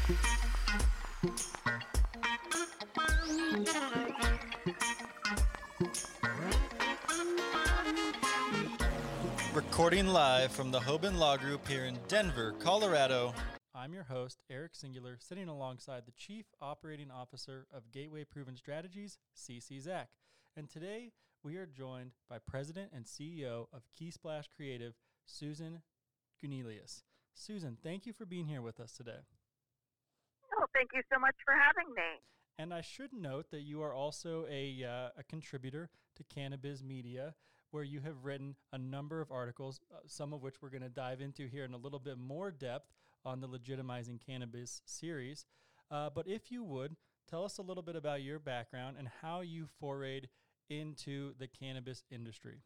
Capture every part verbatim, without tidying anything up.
Recording live from the Hoban Law Group here in Denver, Colorado. I'm your host, Eric Singular, sitting alongside the Chief Operating Officer of Gateway Proven Strategies, C C Zach. And today we are joined by President and C E O of Keysplash Creative, Susan Gunelius. Susan, thank you for being here with us today. Oh, thank you so much for having me. And I should note that you are also a, uh, a contributor to Cannabis Media, where you have written a number of articles, uh, some of which we're going to dive into here in a little bit more depth on the Legitimizing Cannabis series. Uh, but if you would, tell us a little bit about your background and how you forayed into the cannabis industry.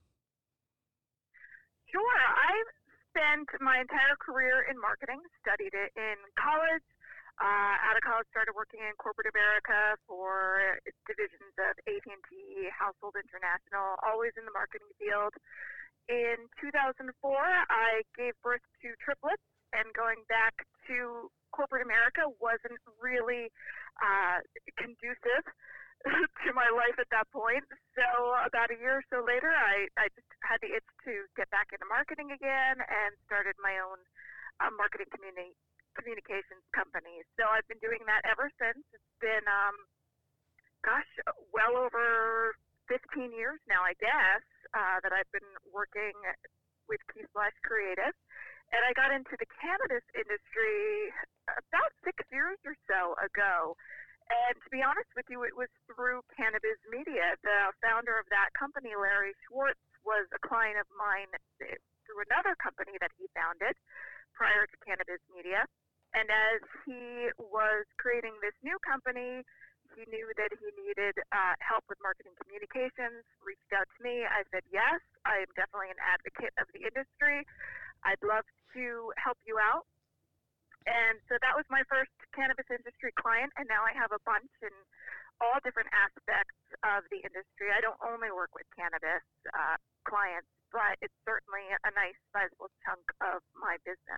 Sure. I spent my entire career in marketing, studied it in college. Uh, out of college, started working in corporate America for divisions of A T and T, Household International, always in the marketing field. In two thousand four, I gave birth to triplets, and going back to corporate America wasn't really uh, conducive to my life at that point. So about a year or so later, I, I just had the itch to get back into marketing again and started my own uh, marketing community. communications company. So I've been doing that ever since. It's been, um, gosh, well over fifteen years now, I guess, uh, that I've been working with Keysplash Creative. And I got into the cannabis industry about six years or so ago. And to be honest with you, it was through Cannabis Media. The founder of that company, Larry Schwartz, was a client of mine through another company that he founded prior to Cannabis Media. And as he was creating this new company, he knew that he needed uh, help with marketing communications, reached out to me. I said, yes, I am definitely an advocate of the industry. I'd love to help you out. And so that was my first cannabis industry client, and now I have a bunch in all different aspects of the industry. I don't only work with cannabis uh, clients, but it's certainly a nice, sizable chunk of my business.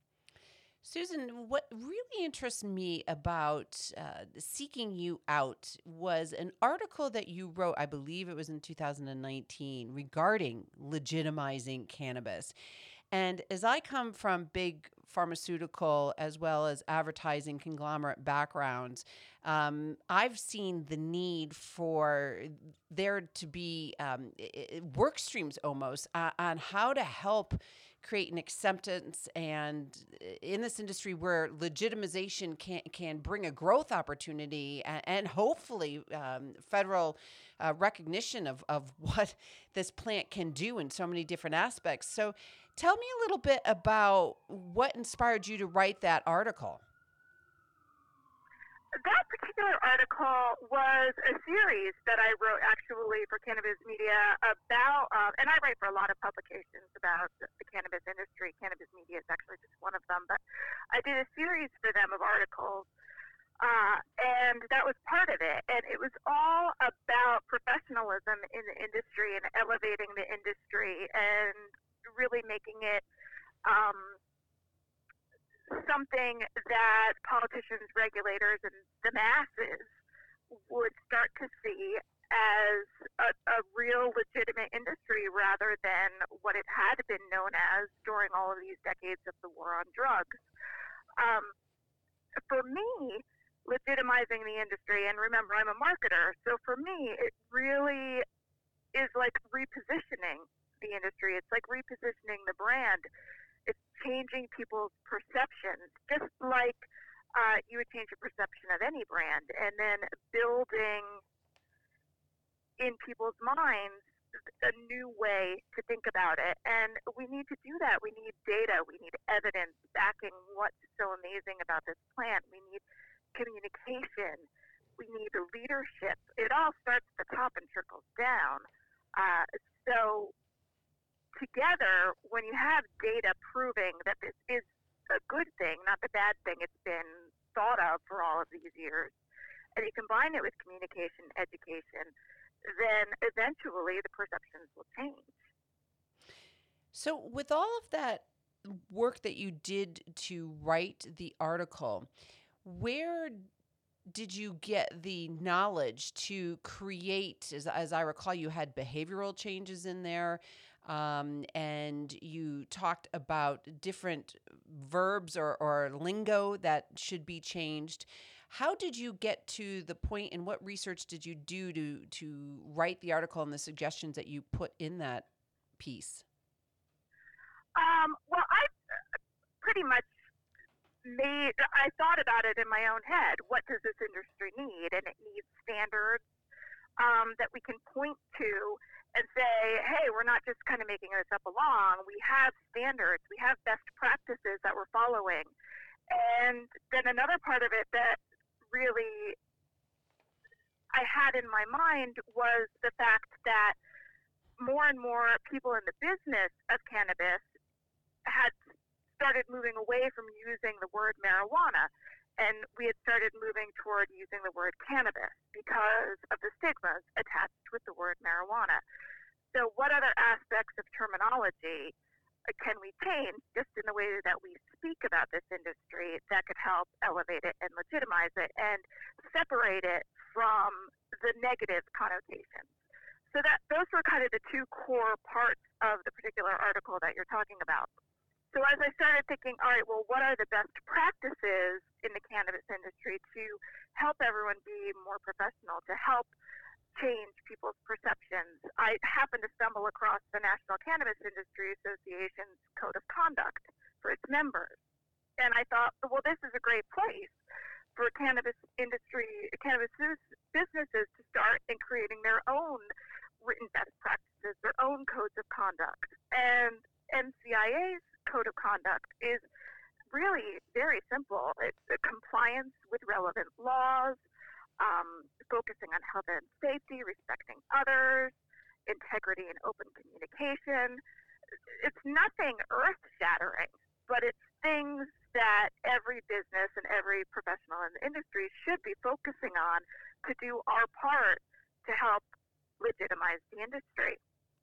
Susan, what really interests me about uh, seeking you out was an article that you wrote, I believe it was in two thousand nineteen, regarding legitimizing cannabis. And as I come from big pharmaceutical as well as advertising conglomerate backgrounds, um, I've seen the need for there to be um, work streams almost uh, on how to help create an acceptance and in this industry where legitimization can can bring a growth opportunity and, and hopefully um, federal uh, recognition of, of what this plant can do in so many different aspects. So tell me a little bit about what inspired you to write that article. That particular article was a series that I wrote actually for Cannabis Media about, uh, and I write for a lot of publications about the cannabis industry. Cannabis Media is actually just one of them, but I did a series for them of articles, uh, and that was part of it. And it was all about professionalism in the industry and elevating the industry and really making it um, something that politicians, regulators, and the masses would start to see as a, a real legitimate industry rather than what it had been known as during all of these decades of the war on drugs. Um, for me, legitimizing the industry, and remember, I'm a marketer, so for me, it really is like repositioning the industry. It's like repositioning the brand. It's changing people's perceptions, just like uh, you would change your perception of any brand, and then building in people's minds a new way to think about it. And we need to do that. We need data. We need evidence backing what's so amazing about this plant. We need communication. We need leadership. It all starts at the top and trickles down. Uh, so together, when you have data proving that this is a good thing, not the bad thing it's been thought of for all of these years, and you combine it with communication, education, then eventually the perceptions will change. So with all of that work that you did to write the article, Where did you get the knowledge to create, as, as I recall, you had behavioral changes in there, um, and you talked about different verbs or, or lingo that should be changed. How did you get to the point, and what research did you do to, to write the article and the suggestions that you put in that piece? Um, well, I pretty much made, I thought about it in my own head. What does this industry need? And it needs standards um, that we can point to and say, hey, we're not just kind of making this up along. We have standards. We have best practices that we're following. And then another part of it that really I had in my mind was the fact that more and more people in the business of cannabis had started moving away from using the word marijuana, and we had started moving toward using the word cannabis because of the stigmas attached with the word marijuana. So what other aspects of terminology can we change just in the way that we speak about this industry that could help elevate it and legitimize it and separate it from the negative connotations? So that those were kind of the two core parts of the particular article that you're talking about. So as I started thinking, all right, well, what are the best practices in the cannabis industry to help everyone be more professional, to help change people's perceptions? I happened to stumble across the National Cannabis Industry Association's Code of Conduct for its members. And I thought, well, this is a great place for cannabis industry, cannabis businesses to start in creating their own written best practices, their own codes of conduct. And N C I A's Code of Conduct is really very simple. It's a compliance with relevant laws, um, focusing on health and safety, respecting others, integrity and open communication. It's nothing earth-shattering, but it's things that every business and every professional in the industry should be focusing on to do our part to help legitimize the industry.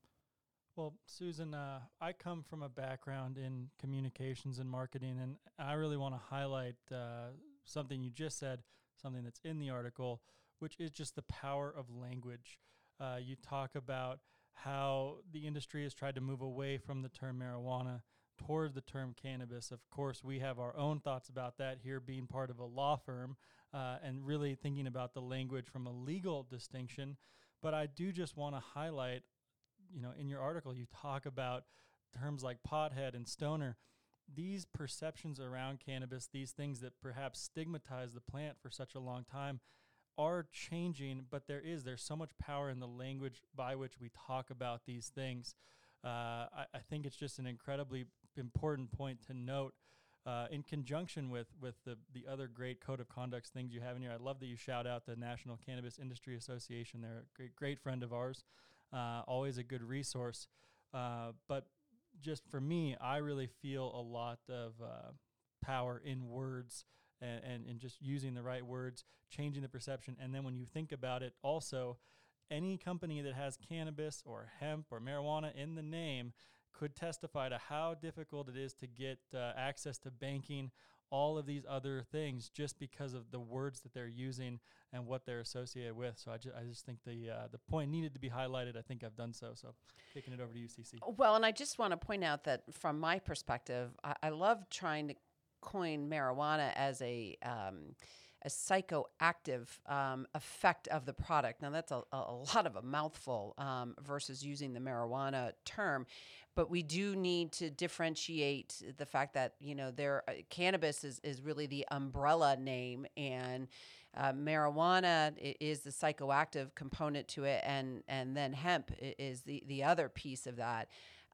Well, Susan, uh, I come from a background in communications and marketing, and I really want to highlight uh, something you just said, something that's in the article, which is just the power of language. Uh, you talk about how the industry has tried to move away from the term marijuana toward the term cannabis. Of course, we have our own thoughts about that here, being part of a law firm uh, and really thinking about the language from a legal distinction. But I do just want to highlight, you know, in your article, you talk about terms like pothead and stoner. These perceptions around cannabis, these things that perhaps stigmatize the plant for such a long time, are changing, but there is, there's so much power in the language by which we talk about these things. Uh, I, I think it's just an incredibly important point to note uh, in conjunction with, with the, the other great code of conduct things you have in here. I love that you shout out the National Cannabis Industry Association. They're a great, great friend of ours. Uh, always a good resource. Uh, but just for me, I really feel a lot of uh, power in words and, and, and just using the right words, changing the perception. And then when you think about it, also, any company that has cannabis or hemp or marijuana in the name could testify to how difficult it is to get uh, access to banking, all of these other things, just because of the words that they're using and what they're associated with. So I, ju- I just think the uh, the point needed to be highlighted. I think I've done so. So kicking it over to you, C C. Well, and I just want to point out that from my perspective, I, I love trying to coin marijuana as a um, a psychoactive um, effect of the product. Now, that's a, a lot of a mouthful um, versus using the marijuana term. But we do need to differentiate the fact that, you know, there uh, cannabis is, is really the umbrella name, and uh, marijuana i- is the psychoactive component to it, and, and then hemp i- is the, the other piece of that.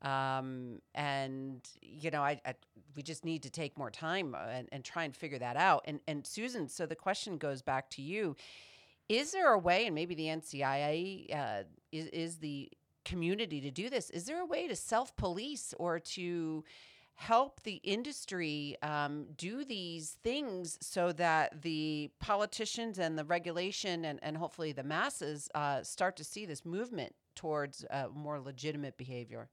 Um, and, you know, I, I we just need to take more time and, and try and figure that out. And, and Susan, so the question goes back to you. Is there a way, and maybe the N C I A uh, is, is the community to do this, is there a way to self-police or to help the industry um, do these things so that the politicians and the regulation and, and hopefully the masses uh, start to see this movement towards uh, more legitimate behavior?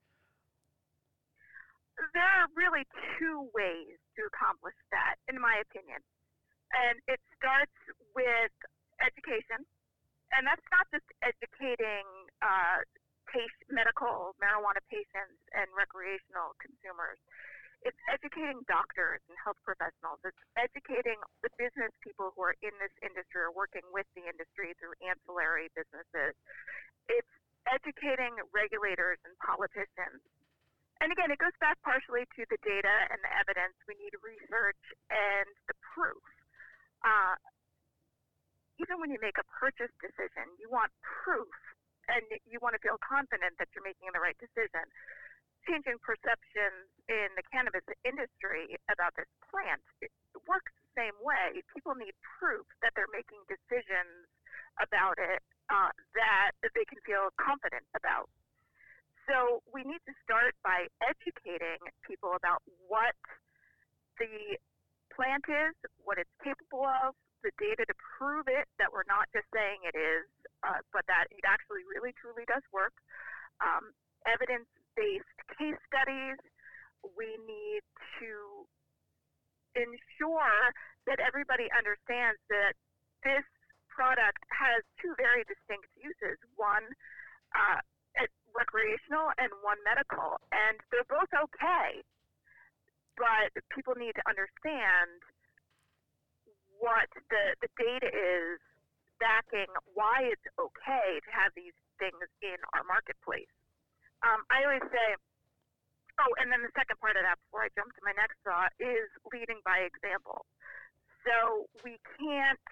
There are really two ways to accomplish that, in my opinion. And it starts with education. And that's not just educating uh, patient, medical marijuana patients and recreational consumers. It's educating doctors and health professionals. It's educating the business people who are in this industry or working with the industry through ancillary businesses. It's educating regulators and politicians. And again, it goes back partially to the data and the evidence. We need research and the proof. Uh, even when you make a purchase decision, you want proof and you want to feel confident that you're making the right decision. Changing perceptions in the cannabis industry about this plant, it works the same way. People need proof that they're making decisions about it uh, that they can feel confident about. So we need to start by educating people about what the plant is, what it's capable of, the data to prove it, that we're not just saying it is, uh, but that it actually really truly does work. Um, evidence-based case studies. We need to ensure that everybody understands that this product has two very distinct uses, one uh, recreational and one medical, and they're both okay, but people need to understand what the, the data is backing why it's okay to have these things in our marketplace. Um, I always say, oh, and then the second part of that before I jump to my next thought is leading by example. So we can't,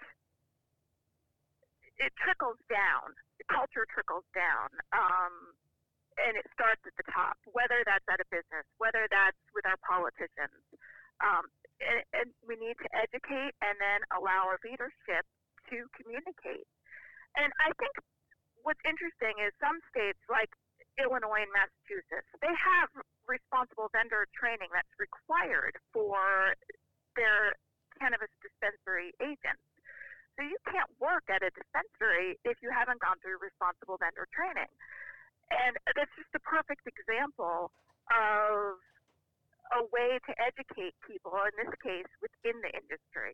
it trickles down, culture trickles down, um, and it starts at the top, whether that's at a business, whether that's with our politicians. Um, and, and we need to educate and then allow our leadership to communicate. And I think what's interesting is some states like Illinois and Massachusetts, they have responsible vendor training that's required for their cannabis dispensary agents. So you can't work at a dispensary if you haven't gone through responsible vendor training. And that's just a perfect example of a way to educate people, in this case, within the industry.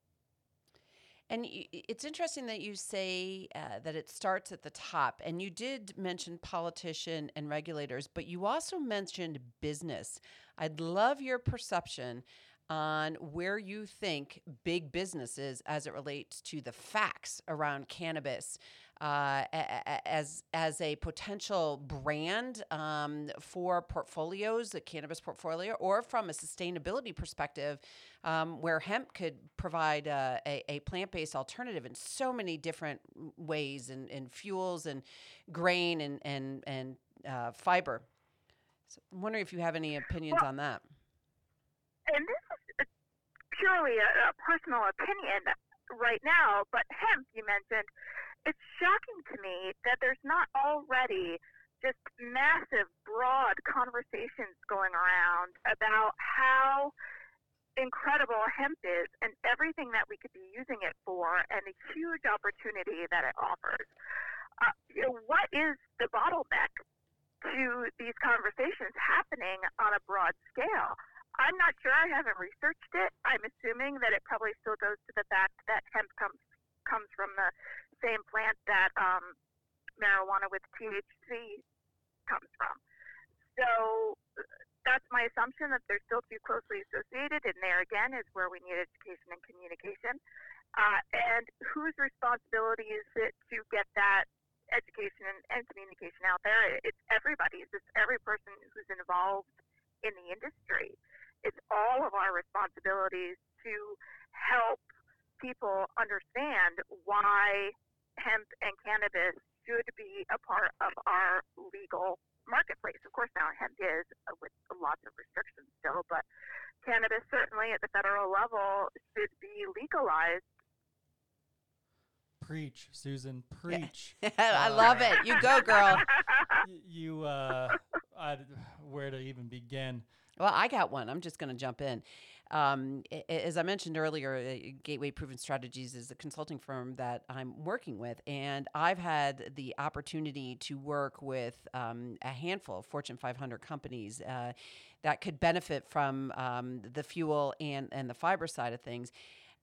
And it's interesting that you say uh, that it starts at the top. And you did mention politician and regulators, but you also mentioned business. I'd love your perception on where you think big business is as it relates to the facts around cannabis uh, as as a potential brand um, for portfolios, a cannabis portfolio, or from a sustainability perspective, um, where hemp could provide uh, a, a plant-based alternative in so many different ways, and, and fuels and grain and and and uh, fiber. So I'm wondering if you have any opinions well, on that. And this is purely a, a personal opinion right now, but hemp, you mentioned, it's shocking to me that there's not already just massive, broad conversations going around about how incredible hemp is and everything that we could be using it for and the huge opportunity that it offers. Uh, you know, what is the bottleneck to these conversations happening on a broad scale? I'm not sure. I haven't researched it. I'm assuming that it probably still goes to the fact that hemp comes comes from the same plant that um, marijuana with T H C comes from. So that's my assumption, that they're still too closely associated. And there again is where we need education and communication. Uh, and whose responsibility is it to get that education and, and communication out there? It's everybody's. It's every person who's involved in the industry. It's all of our responsibilities to help people understand why hemp and cannabis should be a part of our legal marketplace. Of course, now hemp is, uh, with lots of restrictions still, but cannabis certainly at the federal level should be legalized. Preach, Susan, preach. I uh, love it. You go, girl. You, uh, I'd, where to even begin? Well, I got one. I'm just going to jump in. Um, as I mentioned earlier, Gateway Proven Strategies is a consulting firm that I'm working with, and I've had the opportunity to work with um, a handful of Fortune five hundred companies uh, that could benefit from um, the fuel and, and the fiber side of things.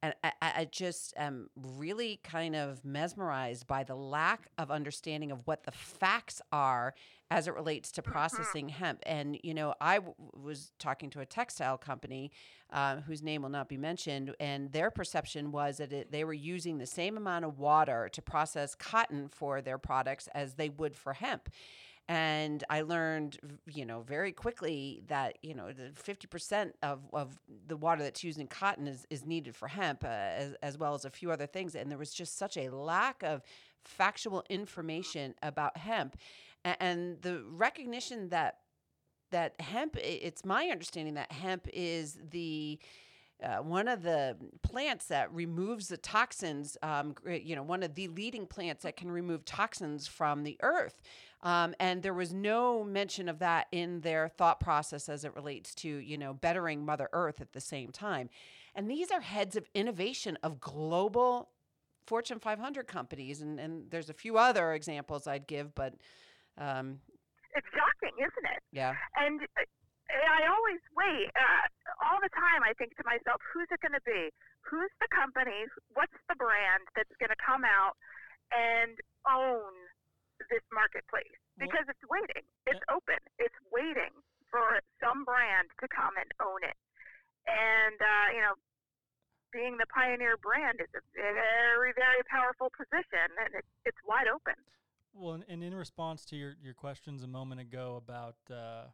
And I, I I just am really kind of mesmerized by the lack of understanding of what the facts are as it relates to processing hemp. And, you know, I w- was talking to a textile company uh, whose name will not be mentioned, and their perception was that it, they were using the same amount of water to process cotton for their products as they would for hemp. And I learned, v- you know, very quickly that, you know, the fifty percent of, of the water that's used in cotton is, is needed for hemp, uh, as, as well as a few other things. And there was just such a lack of factual information about hemp. A- And the recognition that that hemp, i- it's my understanding that hemp is the uh, one of the plants that removes the toxins, um, gr- you know, one of the leading plants that can remove toxins from the earth. Um, and there was no mention of that in their thought process as it relates to, you know, bettering Mother Earth at the same time. And these are heads of innovation of global Fortune five hundred companies. And, and there's a few other examples I'd give, but um, It's shocking, isn't it? yeah. And uh, I always wait. Uh, all the time, I think to myself, who's it going to be? Who's the company? What's the brand that's going to come out and own this marketplace? Well, Because it's waiting. It's uh, open. It's waiting for some brand to come and own it. And, uh, you know, being the pioneer brand is a very, very powerful position, and it, it's wide open. Well, and, and in response to your, your questions a moment ago about uh,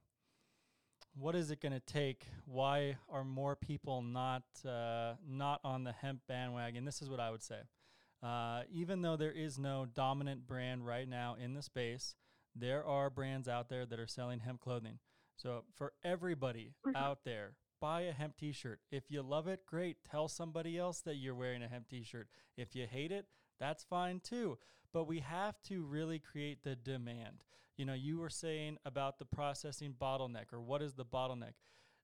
what is it going to take, why are more people not uh, not on the hemp bandwagon? This is what I would say. Uh, even though there is no dominant brand right now in the space, there are brands out there that are selling hemp clothing. So for everybody Mhm. out there, buy a hemp t-shirt. If you love it, great. Tell somebody else that you're wearing a hemp t-shirt. If you hate it, that's fine too. But we have to really create the demand. You know, you were saying about the processing bottleneck, or what is the bottleneck?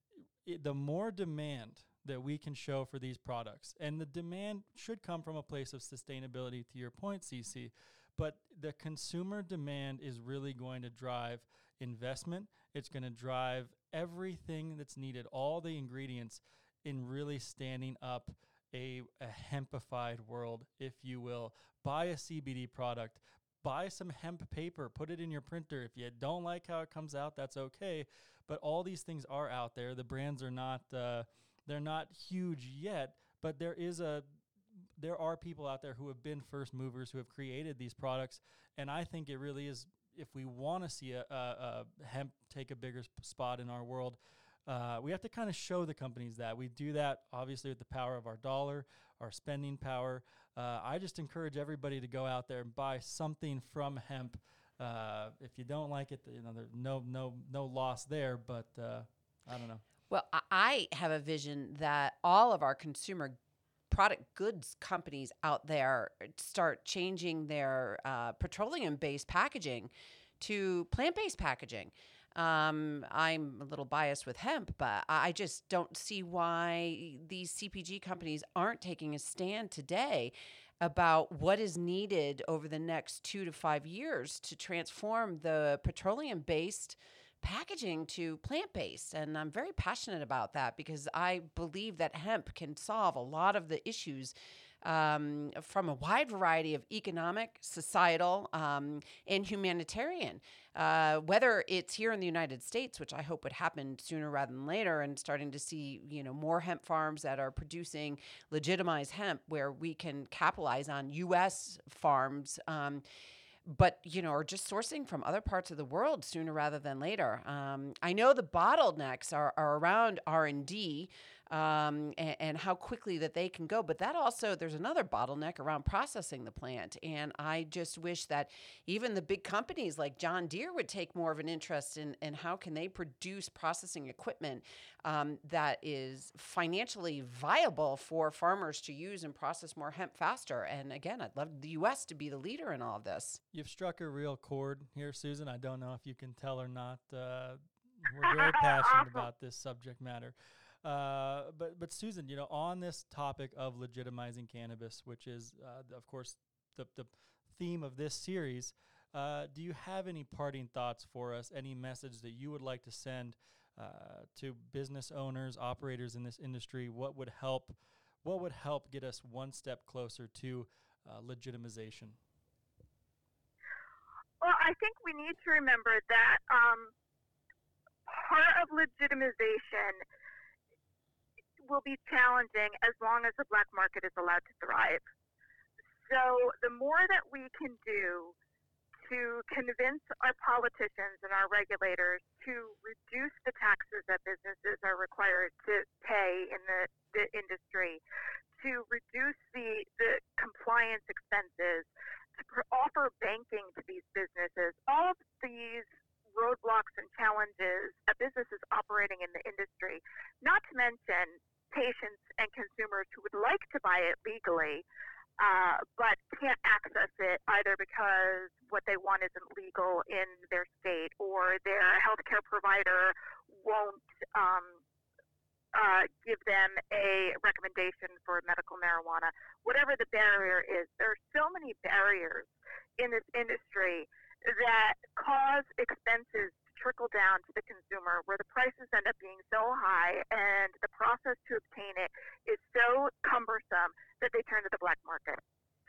It, the more demand that we can show for these products, and the demand should come from a place of sustainability, to your point, Cece, but the consumer demand is really going to drive investment. It's going to drive everything that's needed, all the ingredients in really standing up a, a hempified world, if you will. Buy a C B D product, buy some hemp paper, put it in your printer. If you don't like how it comes out, that's okay. But all these things are out there. The brands are not, uh, they're not huge yet, but there is a, there are people out there who have been first movers, who have created these products. And I think it really is, if we want to see a, a, a hemp take a bigger sp- spot in our world, uh, we have to kind of show the companies that. We do that, obviously, with the power of our dollar, our spending power. Uh, I just encourage everybody to go out there and buy something from hemp. Uh, if you don't like it, you know, there's no no no loss there. But uh, I don't know. Well, I I have a vision that all of our consumer product goods companies out there start changing their uh, petroleum-based packaging to plant-based packaging. Um, I'm a little biased with hemp, but I I just don't see why these C P G companies aren't taking a stand today about what is needed over the next two to five years to transform the petroleum-based packaging to plant-based. And I'm very passionate about that because I believe that hemp can solve a lot of the issues um, from a wide variety of economic, societal, um, and humanitarian. Uh, whether it's here in the United States, which I hope would happen sooner rather than later, and starting to see, you know, more hemp farms that are producing legitimized hemp where we can capitalize on U S farms. Um, but you know, or just sourcing from other parts of the world sooner rather than later. Um, I know the bottlenecks are, are around R and D um, and, and how quickly that they can go, but that also there's another bottleneck around processing the plant. And I just wish that even the big companies like John Deere would take more of an interest in, in how can they produce processing equipment um, that is financially viable for farmers to use and process more hemp faster. And again, I'd love the U S to be the leader in all of this. You've struck a real chord here, Susan. I don't know if you can tell or not. Uh, we're very passionate about this subject matter. Uh, but, but Susan, you know, on this topic of legitimizing cannabis, which is, uh, of course, the, the theme of this series, uh, do you have any parting thoughts for us, any message that you would like to send uh, to business owners, operators in this industry? What would help what would help get us one step closer to uh, legitimization? Well, I think we need to remember that um, part of legitimization will be challenging as long as the black market is allowed to thrive. So the more that we can do to convince our politicians and our regulators to reduce the taxes that businesses are required to pay in the, the industry, to reduce the, the compliance expenses, to pr- offer banking to these businesses, all of these roadblocks and challenges a business is operating in the industry, not to mention patients and consumers who would like to buy it legally, uh, but can't access it either because what they want isn't legal in their state or their healthcare provider won't um, uh, give them a recommendation for medical marijuana. Whatever the barrier is, there are so many barriers in this industry that cause expenses to trickle down to the consumer, where the prices end up being so high and the process to obtain it is so cumbersome that they turn to the black market.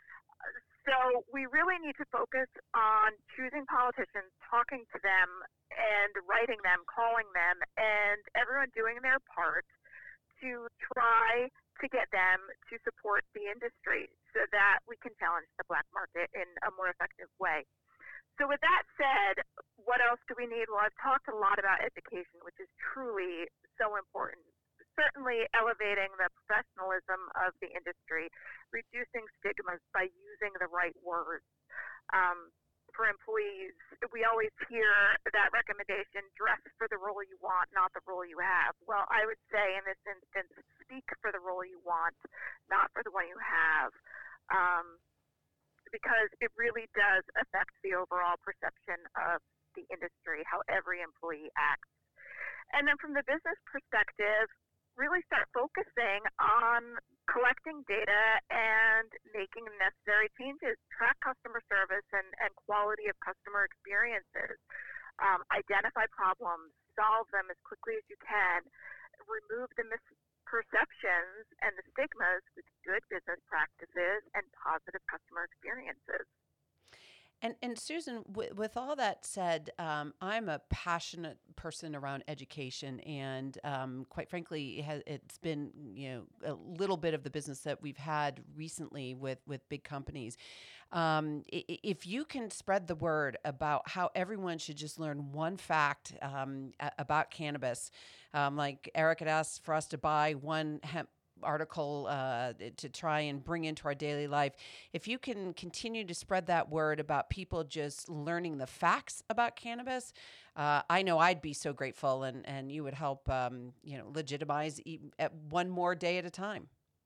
So we really need to focus on choosing politicians, talking to them, and writing them, calling them, and everyone doing their part to try to get them to support the industry so that we can challenge the black market in a more effective way. So with that said, what else do we need? Well, I've talked a lot about education, which is truly so important. Certainly elevating the professionalism of the industry, reducing stigmas by using the right words. Um, for employees, we always hear that recommendation, dress for the role you want, not the role you have. Well, I would say in this instance, speak for the role you want, not for the one you have. Um, because it really does affect the overall perception of the industry, how every employee acts. And then from the business perspective, really start focusing on collecting data and making necessary changes, track customer service and, and quality of customer experiences, um, identify problems, solve them as quickly as you can, remove the misperceptions and the stigmas with good business practices and positive customer experiences. And and Susan, w- with all that said, um, I'm a passionate person around education, and um, quite frankly, it has, it's been you know a little bit of the business that we've had recently with with big companies. Um, if you can spread the word about how everyone should just learn one fact um, about cannabis, um, like Eric had asked for us to buy one hemp article uh, to try and bring into our daily life. If you can continue to spread that word about people just learning the facts about cannabis, uh, I know I'd be so grateful, and, and you would help um, you know legitimize at one more day at a time.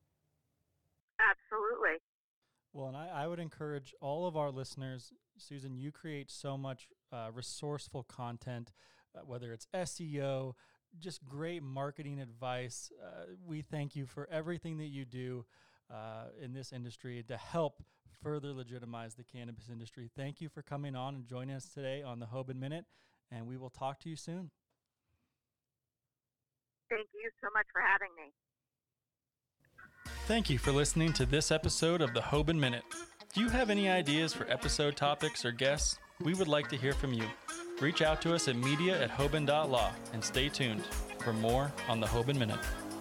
Absolutely. Well, and I, I would encourage all of our listeners, Susan, you create so much uh, resourceful content, uh, whether it's S E O, just great marketing advice. Uh, we thank you for everything that you do uh, in this industry to help further legitimize the cannabis industry. Thank you for coming on and joining us today on the Hoban Minute, and we will talk to you soon. Thank you so much for having me. Thank you for listening to this episode of the Hoban Minute. Do you have any ideas for episode topics or guests? We would like to hear from you. Reach out to us at media at hoban dot law and stay tuned for more on the Hoban Minute.